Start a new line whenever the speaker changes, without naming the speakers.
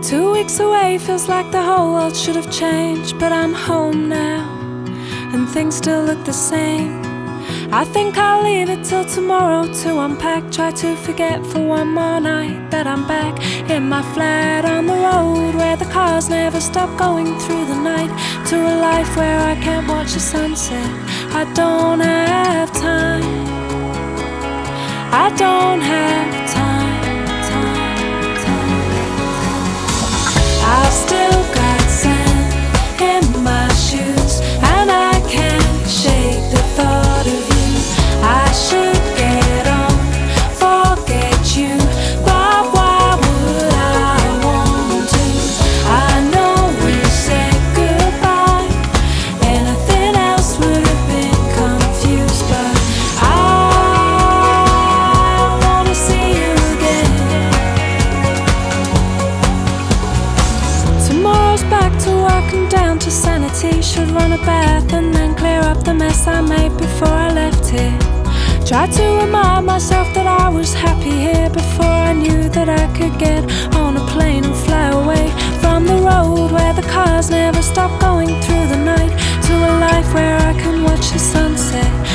2 weeks away feels like the whole world should have changed, but I'm home now, and things still look the same. I think I'll leave it till tomorrow to unpack. Try to forget for one more night that I'm back in my flat on the road, where the cars never stop going through the night, to a life where I can't watch the sunset. I don't have time, I don't have time, I've still got sand in my shoes, and I can't shake the thought of you. I should get on, forget you, but why would I want to? I know we said goodbye, anything else would have been confused, but I wanna see you again. Tomorrow's back to work and down to sanity. Should run a bath and then clear up the mess I made before I left here. Tried to remind myself that I was happy here before I knew that I could get on a plane and fly away from the road where the cars never stop going through the night, to a life where I can watch the sunset.